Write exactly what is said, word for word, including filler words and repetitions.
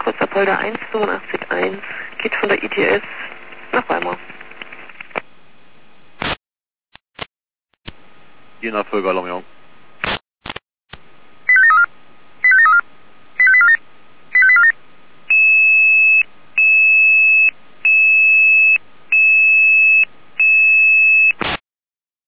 Kurzabholder eins fünfundachtzig eins, geht von der I T S nach Weimar. Je Nachfolger Longyon.